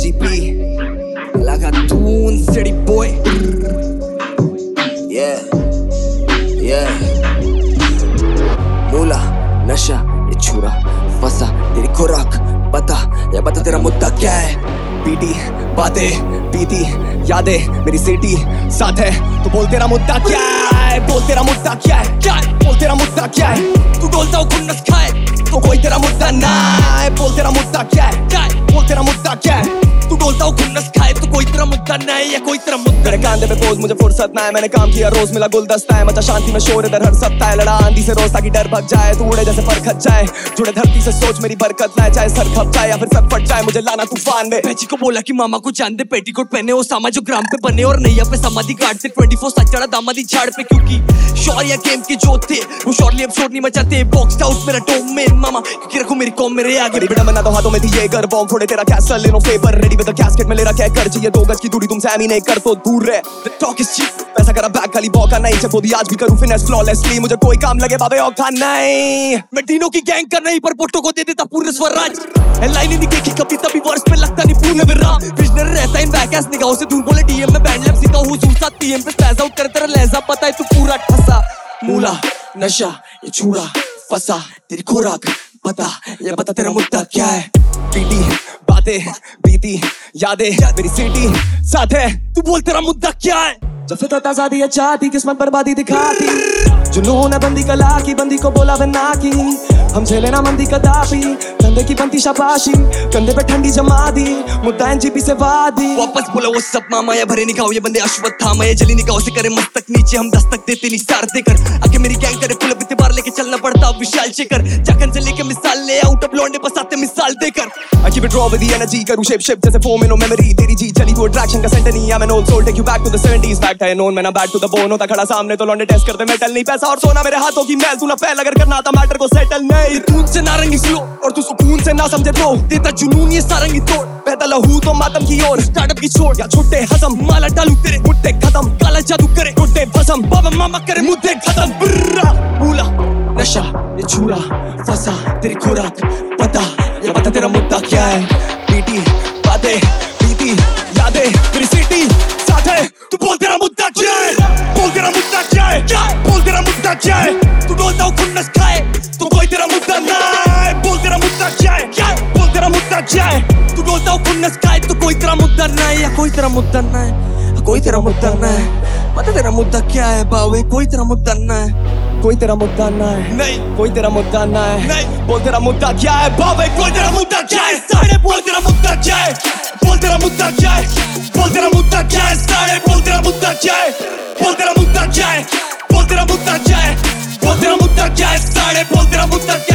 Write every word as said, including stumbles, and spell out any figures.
G P, Lagatun City boy. Yeah, yeah. मूला नशा ये छुरा फंसा तेरी खुराक पता या बता तेरा मुद्दा क्या है। पीटी बातें पीती यादें मेरी सिटी साथ है तो बोल तेरा मुद्दा क्या है। बोल तेरा मुद्दा क्या है, क्या है? बोल तेरा मुद्दा क्या है। तू डोलता हो खुन्नस खाए तो कोई तेरा मुद्दा ना है। बोल तेरा मुद्दा क्या है, क्या है? बोल तेरा मुद्दा क्या है। तू डोलता हो खुन्नस खाए तो कोई तेरा मुद्दा ना है या कोई तेरा मुद्दा। मेरे कांधे पे पोज मुझे फुर्सत ना है, मैंने काम किया रोज मिला गुलदस्ता है। मचा शांति में शोर इधर हर सकता है, लड़ा आंधी से रोज ताकि डर भग जाए। तू उड़े जैसे पर खच जाए, जुड़े धरती से सोच मेरी बरकत लाए। चाहे सर खप जाए या फिर सर फट जाए, मुझे लाना तूफान में। बेची को बोला कि मामा को जान दे, पेटीकोट पहने वो सामा जो ग्राम पे बने और नैया पे समाधि काटते। ट्वेंटी फोर सच चढ़ा दामादी झाड़ पे क्योंकि शौर्य गेम के जो थे वो शौर्य अब शोर नहीं मचाते। बॉक्स आउट मेरा डोम में मामा क्योंकि रखो मेरी कॉम मेरे आगे। बेटा बना दो हाथों में दिए घर बॉम्ब फोड़े तेरा कैसल लेनो favour ready with the casket में ले रखा है कर चाहिए दो गज की दूरी तुमसे एमी नहीं कर तो दूर रहे। द टॉक इज चीप पैसा करा बैक खाली बॉका नहीं चको दी आज भी करूं फिनेस फ्लॉलेसली। मुझे कोई काम लगे बाबे औखा नहीं, मैं तीनों की गैंग कर नहीं पर पोटो को दे देता पूर्ण स्वराज। लाइन नहीं देखी कभी तभी वर्ष पे लगता नहीं पूर्ण विराम। विजनर रहता इन बैकएस निगाहों से दूर बोले डीएम में बैंड लैप सीधा हुजूर साथ पीएम पे स्पैज आउट कर तेरा लहजा पता है तू पूरा ठसा। मूला नशा ये छुरा फंसा तेरी खुराक पता ये बता तेरा मुद्दा क्या है। पीटी बातें बीती यादें मेरी सिटी साथ है तू बोल तेरा मुद्दा क्या है। जब फितरत आजादी चाहती किस्मत बर्बादी दिखाती, जुनून है बंदी कला की बंदी को बोला वे ना की। हम झेले ना मंदी कदापि कंधे की बनती शाबाशी, कंधे पे ठंडी जमा दी मुद्दा एनजीपी से वादी। वापस बोला वो सब मामा या भरे निकाओ ये बंदे अश्वत्थामा ये जली निकाओ से करे मस्तक नीचे हम दस्तक देते निसार देकर। आगे मेरी गैंग करे पुल अप बार लेके चलना पड़ता विशाल चेकर। जाकन से लेके मिसाल ले आउट ऑफ लौंडे बसाते मिसाल देकर। I keep it raw with the energy करूँ shape shift जैसे फोम नो मेमोरी तेरी जी चली तू अट्रैक्शन का सेंटर नहीं। I'm an old soul take you back to the seventies fact है known मैं ना back to the bone होता खड़ा सामने तो लौंडे टेस्ट करते मेटल नहीं पैसा और सोना मेरे हाथों की मैल। तू ना फैल अगर करना था मैटर को सेटल नहीं। तू से नारंगी फ्लो और तू सुकून से ना समझे तो देता जुनून ये सारंगी तोड़। बहता लहू तो मातम की ओर स्टार्टअप की छोड़ या छुट्टे हसम माला डालू तेरे मुट्टे खत्म काला जादू करे गुड्डे भसम बाबा मामा करे मुद्दे खत्म। मूला नशा ये छुरा फंसा तेरी खुराक पता ये बता तेरा मुद्दा क्या है। पीटी बातें बीती यादें मेरी सिटी साथ है तू बोल तेरा मुद्दा क्या है। बोल तेरा मुद्दा क्या है, क्या है? बोल तेरा मुद्दा क्या है। तू डोलता हो खुन्नस खाए तो कोई तेरा मुद्दा ना है। बोल तेरा मुद्दा क्या है, क्या है? बोल तेरा मुद्दा क्या है। तू डोलता हो खुन्नस खाए तो कोई तेरा मुद्दा ना है या कोई तेरा मुद्दा ना है कोई तेरा मुद्दा ना है। पता तेरा मुद्दा क्या है बावे कोई तेरा मुद्दा ना है कोई तेरा मुद्दा ना है नहीं कोई तेरा मुद्दा ना है नहीं। बोल तेरा मुद्दा क्या है बाबे कोई तेरा मुद्दा क्या है। साढ़े बोल तेरा मुद्दा क्या है। बोल तेरा मुद्दा क्या है। बोल तेरा मुद्दा क्या है। साढ़े बोल तेरा मुद्दा क्या है। बोल तेरा मुद्दा क्या है। बोल तेरा मुद्दा क्या है। बोल तेरा मुद्दा क्या है। साढ़े बोल तेरा मुद्दा क्या है।